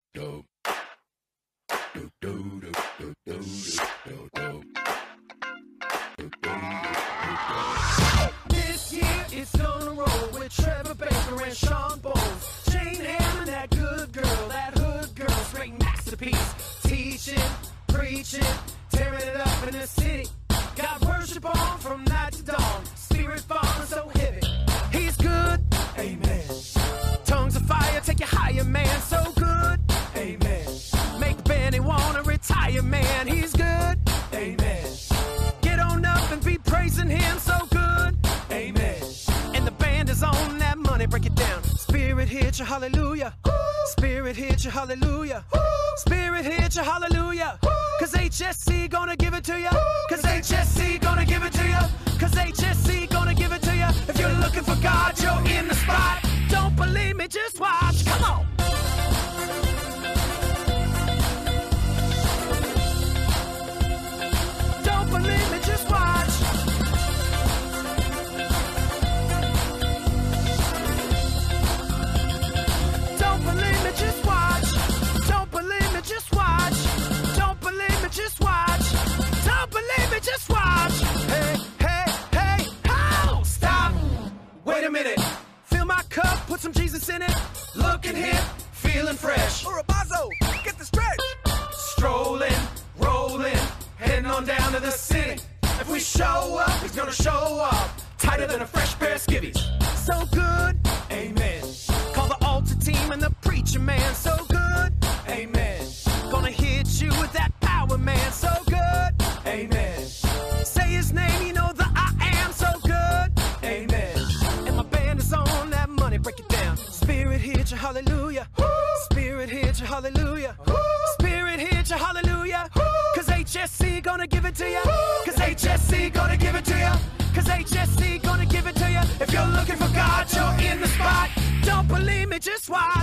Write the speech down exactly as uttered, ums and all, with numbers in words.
do do do do do do do do. This year it's gonna roll with Trevor Baker and Sean Bowles. Jane Hammond, that good girl, that hood girl, straight masterpiece. Teaching, preaching, tearing it up in the city. Got worship on from night to dawn. Spirit falling so heavy. He's good, amen. Tongues of fire take you higher, man. So good, amen. Make Benny wanna retire, man. He's good, amen. Get on up and be praising him. So good, amen. And the band is on that money. Break it down. Spirit hit you, hallelujah. Spirit hit you, hallelujah. Spirit hit you, hallelujah. Cause H S C gonna give it to you. Cause H S C gonna give it to you. Cause H S C gonna give it to you. If you're looking for God, you're in the spot. Don't believe me, just watch. Come on. Don't believe me, just watch. Don't believe me, just watch. Don't believe me, just watch. Don't believe me, just watch. Don't believe me, just watch. Hey, hey, hey, oh, stop. Wait a minute. Fill my cup, put some Jesus in it. Looking hip, feeling fresh. Urabazo, get the stretch. Strolling, rolling, heading on down to the city. If we show up, he's gonna show up. Tighter than a fresh pair of skivvies. So good, amen. Call the altar team and the preacher man. So good, amen. Gonna hit you with that power, man. So good, amen. Say his name, you know the I am. So good, amen. And my band is on that money. Break it down. Spirit hit you, hallelujah. Spirit hit you, hallelujah. Spirit hit you, hallelujah. Cause H S C gonna give it to you. Cause H S C gonna give it to you. Cause H S C gonna give it to you. If you're looking for God, you're in the spot. Don't believe me, just watch.